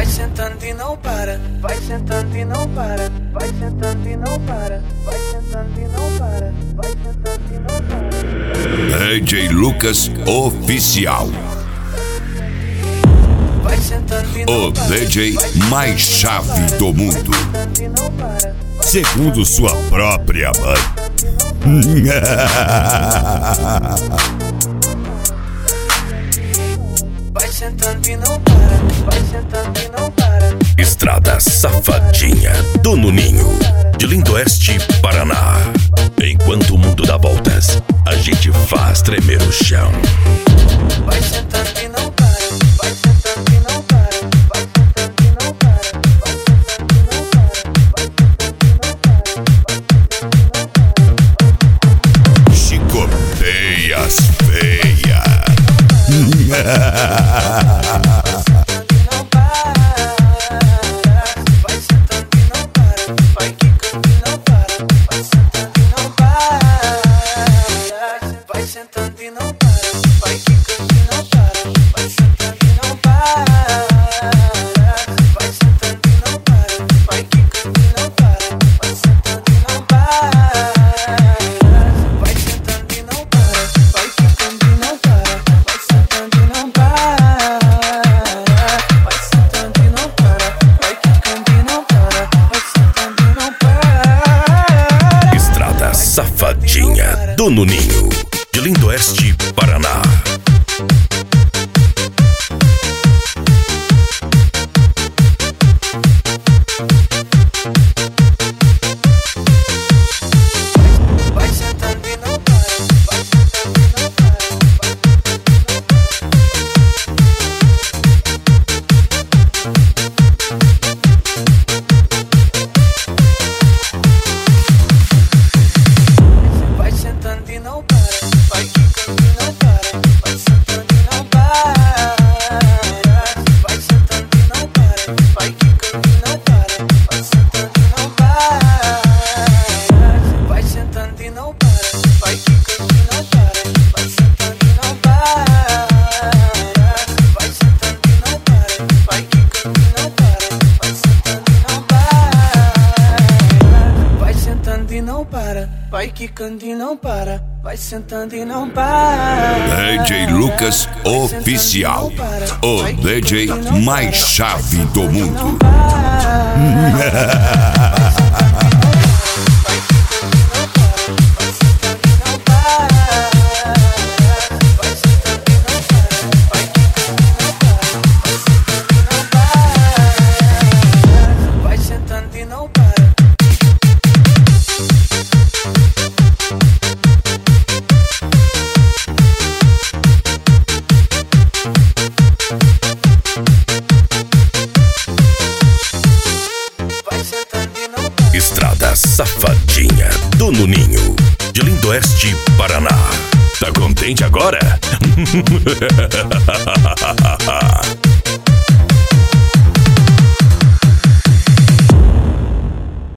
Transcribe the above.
Vai sentando e não para, vai sentando e não para, vai sentando e não para, vai sentando e não para, vai sentando e não para. DJ Lucas Oficial. Vai sentando e não O para, DJ mais chave do mundo, sentando e não para, segundo sua própria mãe. vai sentando e não para, vai sentando e não para. Estrada Safadinha do Nuninho, de Lindo Oeste, Paraná. Enquanto o mundo dá voltas, a gente faz tremer o chão. Vai sentando e não para, vai sentando e não para, vai sentando e não para, vai sentando e não para, vai sentando e não para. Chicoteias feias. Vai sentando e não para, vai quicando e não para, vai sentando e não para, vai sentando e não para, vai quicando e não para, vai sentando e não para, vai sentando e não para, vai quicando e não para, vai sentando e não para, vai sentando e não para, vai quicando e não para, vai sentando e não para, vai sentando e não para, vai quicando e não para, vai sentando e não para. Estrada Safadinha do Nuninho, de Lindo Oeste, Paraná. Vai sentando e não para, vai sentando e não para, vai sentando e não para, vai quicando e não para, vai sentando e não para, vai sentando e não para, vai quicando e não para, vai sentando e não para, vai sentando e não para, vai quicando e não para, vai sentando e não para, vai sentando e não para, vai quicando e não para, vai sentando e não para, vai sentando e não para, vai quicando e não para, vai sentando e não para. DJ Lucas Oficial. O DJ mais chave do mundo. Vai sentando e não para. Vai sentando e não para. Estrada Safadinha do Nuninho, de Lindo Oeste, Paraná. Tá contente agora?